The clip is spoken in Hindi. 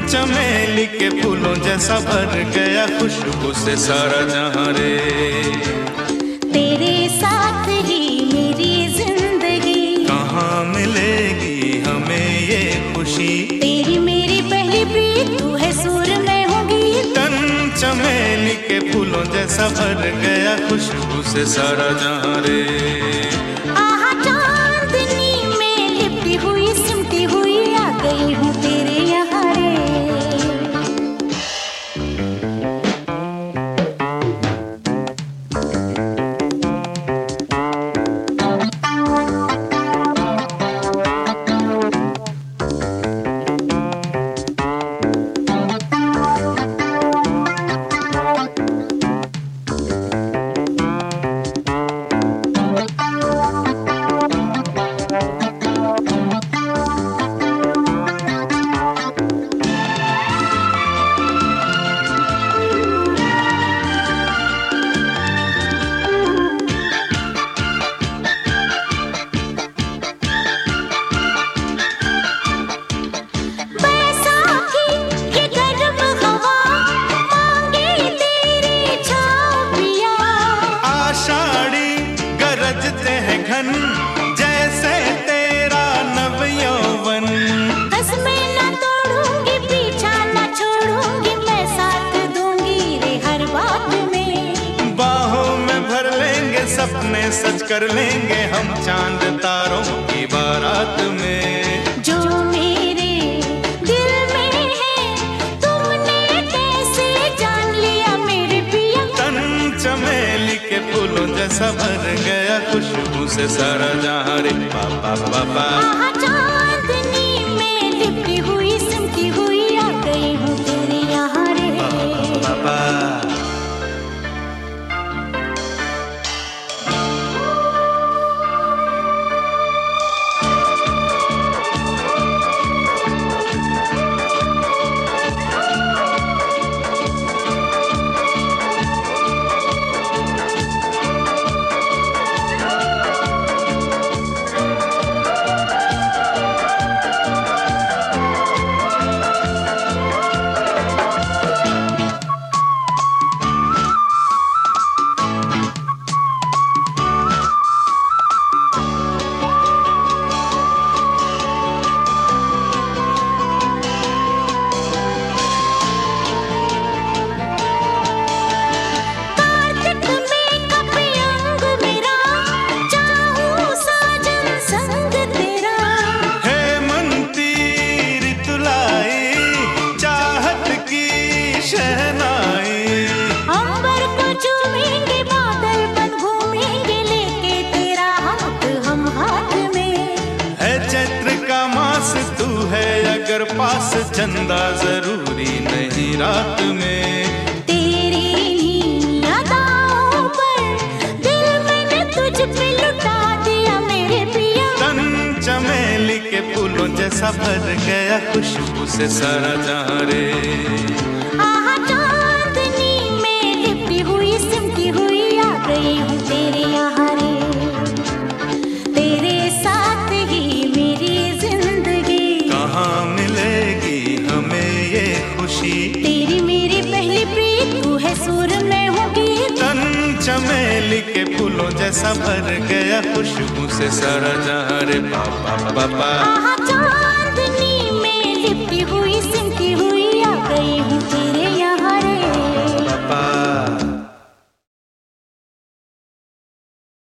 चमेली के फूलों जैसा भर गया खुशबू से सारा जहां रे। तेरे साथ ही मेरी जिंदगी, कहाँ मिलेगी हमें ये खुशी। तेरी मेरी पहली प्रीत तू है सुर में होगी। तन चमेली के फूलों जैसा भर गया खुशबू से सारा जहां रे। आहा चांदनी में लिपटी हुई सिमटी हुई आ गई हूँ तेरे यहाँ रे। जैसे तेरा नव यौवन, बस मैं ना तोड़ूंगी पीछा ना छोड़ूंगी, मैं साथ दूंगी रे हर बात में। बाहों में भर लेंगे सपने सच कर लेंगे हम चांद तारों की बारात में। जो मेरे दिल में है तुमने कैसे जान लिया मेरे पिया। तन चमेली के फूलों जैसा भर गया खुशबू से सारा जहां रे। पापा पापा आहा चांदनी में लिपटी हुई सिमटी हुई आ गई हूँ तेरे यहाँ रे। पापा अगर पास चंदा जरूरी नहीं रात में। तेरी अदाओं पर दिल मैंने तुझ पे लुटा दिया मेरे पिया। तन चमेली के फूलों जैसा भर गया खुशबू से सारा जहां रे। आहा चांदनी में लिपटी हुई सिमटी हुई आ गई हूँ तेरे यहाँ रे। तेरे साथ ही मेरी जिंदगी, कहाँ मिलेगी हमें ये खुशी। तेरी मेरी पहली प्रीत तू है सुर में होगी। तन चमेली के फूलों जैसा भर गया खुशबू से सारा जहां रे। पापा पापा आहा चांदनी में लिपटी हुई